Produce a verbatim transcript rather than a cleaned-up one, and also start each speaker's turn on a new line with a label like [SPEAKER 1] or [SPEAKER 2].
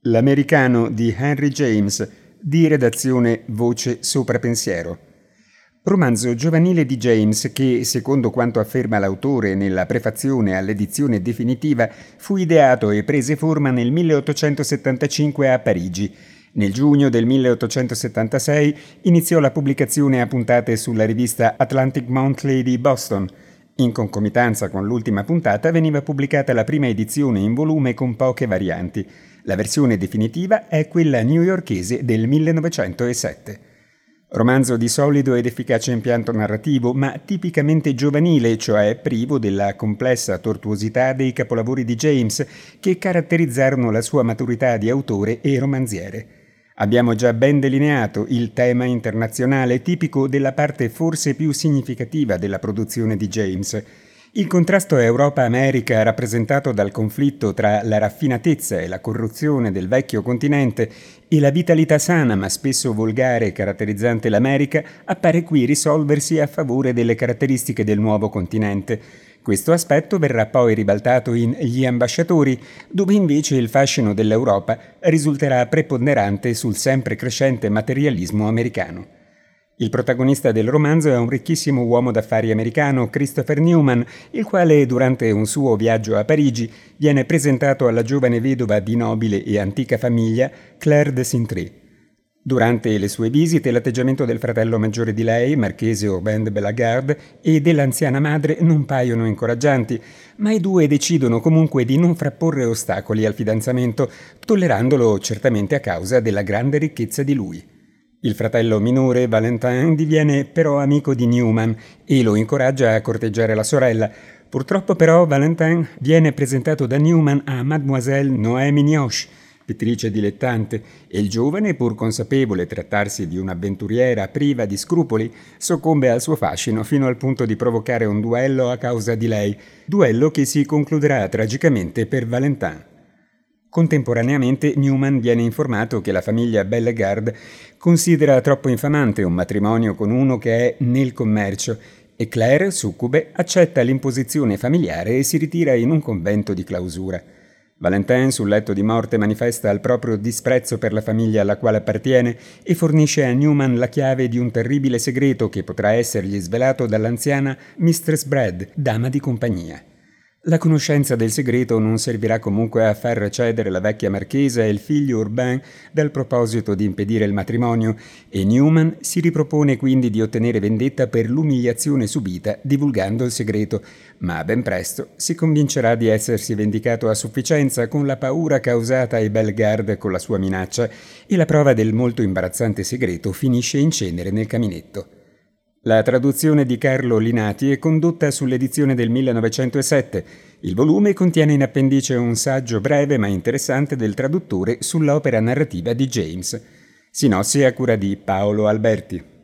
[SPEAKER 1] L'americano di Henry James, di redazione Voce Sopra Pensiero. Romanzo giovanile di James che, secondo quanto afferma l'autore nella prefazione all'edizione definitiva, fu ideato e prese forma nel milleottocentosettantacinque a Parigi. Nel giugno del milleottocentosettantasei iniziò la pubblicazione a puntate sulla rivista Atlantic Monthly di Boston. In concomitanza con l'ultima puntata veniva pubblicata la prima edizione in volume con poche varianti. La versione definitiva è quella newyorkese del millenovecentosette. Romanzo di solido ed efficace impianto narrativo, ma tipicamente giovanile, cioè privo della complessa tortuosità dei capolavori di James che caratterizzarono la sua maturità di autore e romanziere. Abbiamo già ben delineato il tema internazionale tipico della parte forse più significativa della produzione di James. Il contrasto Europa-America rappresentato dal conflitto tra la raffinatezza e la corruzione del vecchio continente e la vitalità sana ma spesso volgare caratterizzante l'America appare qui risolversi a favore delle caratteristiche del nuovo continente. Questo aspetto verrà poi ribaltato in Gli ambasciatori, dove invece il fascino dell'Europa risulterà preponderante sul sempre crescente materialismo americano. Il protagonista del romanzo è un ricchissimo uomo d'affari americano, Christopher Newman, il quale durante un suo viaggio a Parigi viene presentato alla giovane vedova di nobile e antica famiglia, Claire de Cintré. Durante le sue visite l'atteggiamento del fratello maggiore di lei, marchese Urbain de Bellegarde, e dell'anziana madre non paiono incoraggianti, ma i due decidono comunque di non frapporre ostacoli al fidanzamento, tollerandolo certamente a causa della grande ricchezza di lui. Il fratello minore, Valentin, diviene però amico di Newman e lo incoraggia a corteggiare la sorella. Purtroppo però Valentin viene presentato da Newman a Mademoiselle Noémie Nioche, pittrice dilettante, e il giovane, pur consapevole trattarsi di un'avventuriera priva di scrupoli, soccombe al suo fascino fino al punto di provocare un duello a causa di lei, duello che si concluderà tragicamente per Valentin. Contemporaneamente Newman viene informato che la famiglia Bellegarde considera troppo infamante un matrimonio con uno che è nel commercio e Claire, succube, accetta l'imposizione familiare e si ritira in un convento di clausura. Valentin sul letto di morte manifesta il proprio disprezzo per la famiglia alla quale appartiene e fornisce a Newman la chiave di un terribile segreto che potrà essergli svelato dall'anziana mistress Brad, dama di compagnia. La conoscenza del segreto non servirà comunque a far cedere la vecchia marchesa e il figlio Urbain dal proposito di impedire il matrimonio e Newman si ripropone quindi di ottenere vendetta per l'umiliazione subita divulgando il segreto, ma ben presto si convincerà di essersi vendicato a sufficienza con la paura causata ai Bellegarde con la sua minaccia e la prova del molto imbarazzante segreto finisce in cenere nel caminetto. La traduzione di Carlo Linati è condotta sull'edizione del millenovecentosette. Il volume contiene in appendice un saggio breve ma interessante del traduttore sull'opera narrativa di James. Sinossi a cura di Paolo Alberti.